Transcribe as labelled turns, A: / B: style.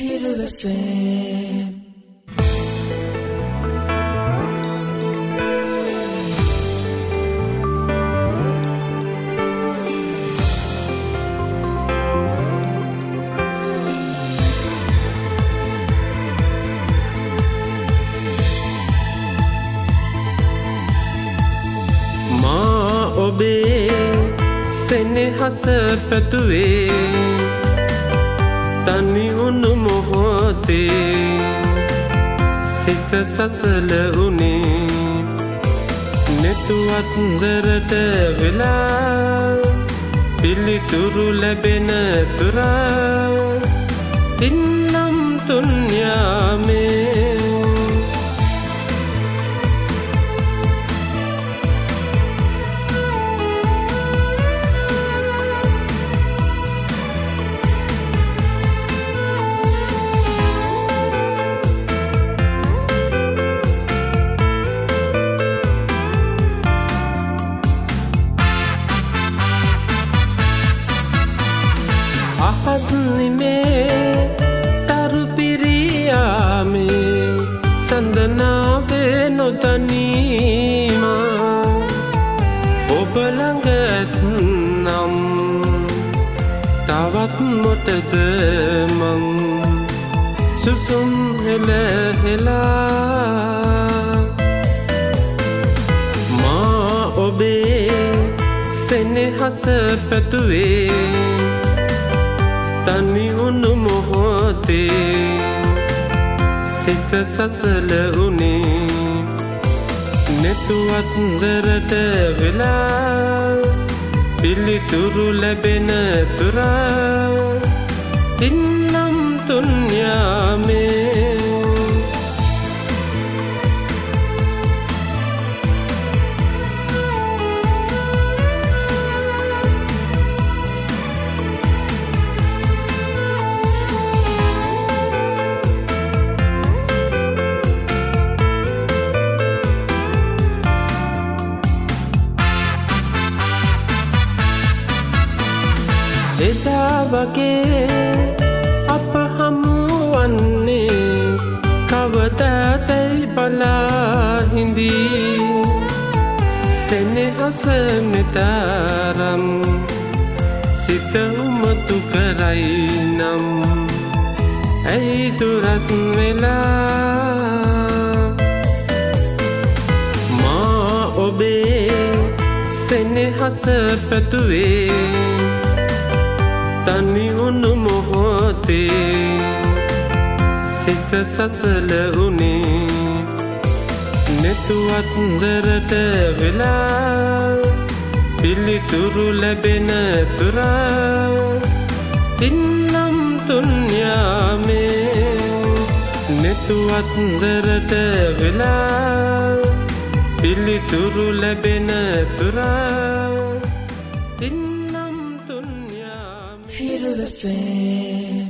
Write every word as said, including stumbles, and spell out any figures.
A: Hero F M.
B: ඔබේ සෙනෙහස පැතුවේ තනි වුණු මොහොතේ සිත සසල උනේ නැතුවත් දරට වෙලා පිළිතුරු ලැබෙන තුරා ඉන්නම් තුන් යාමේ අහස්නිමේ තරු පිරියාමේ සඳනාවේ නොදනීමා ඔබ ළඟ ඇත්නම් තවත් මොටද මං සුසුම් හෙල හෙලා මා ඔබේ සෙනෙහස පැතුවේ තනි වුණු මොහොතේ සිත සසල උනේ නැතුවත් දරට වෙලා පිළිතුරු ලැබෙන තුරා ඉන්නම් තුන් යාමේ එදා වගේ අප හමුවන්නේ කවදාදැයි බලා හිඳී සෙනෙහස මෙතරම් සිත උමතු කරයි නම් ඇයි දුරස් වෙලා මා ඔබේ සෙනෙහස පැතුවේ තනි වුණු මොහොතේ සිත සසල උනේ නැතුවත් දරට වෙලා පිළිතුරු ලැබෙන තුරා ඉන්නම් තුන් යාමේ නැතුවත් දරට වෙලා පිළිතුරු ලැබෙන තුරා
A: Hero F M.